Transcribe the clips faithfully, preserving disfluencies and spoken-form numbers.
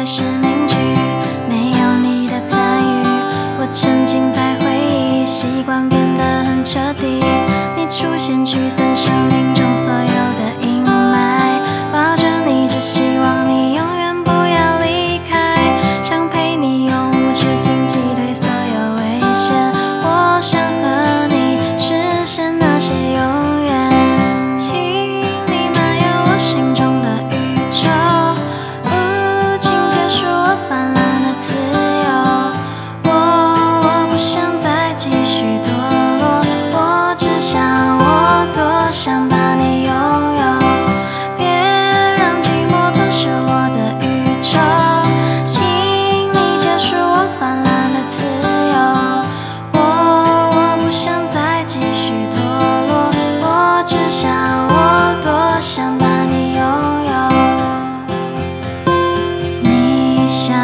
开始凝聚，没有你的参与，我沉浸在回忆，习惯变得很彻底。你出现驱散生命中所有的阴霾，抱着你只希望你永远不要离开，想陪你用无止境击退所有危险。我想和你实现那些永远，请你漫游我心中的宇宙，哦，请结束我泛滥的自由。我我不想再继续堕落，我只想，我多想把你拥有，别让寂寞吞噬我的宇宙，请你结束我泛滥的自由。我我不想再继续堕落，我只想，我多想把你拥有。你像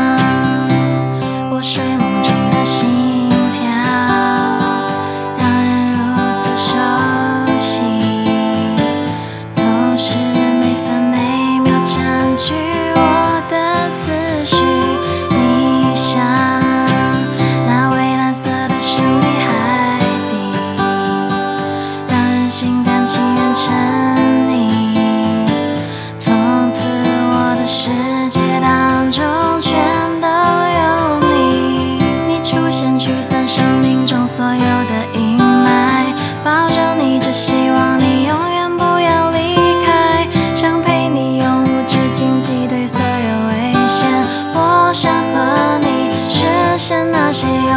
我睡梦中的心跳，让人如此熟悉，总是每分每秒占据我的思绪。你像那蔚蓝色的神秘海底，让人心甘情愿沉溺，从此我的世界当中全都有你。你出现驱散生命中所有的阴霾，抱着你只希望你永远不要离开，想陪你用无止境击退所有危险。我想和你实现那些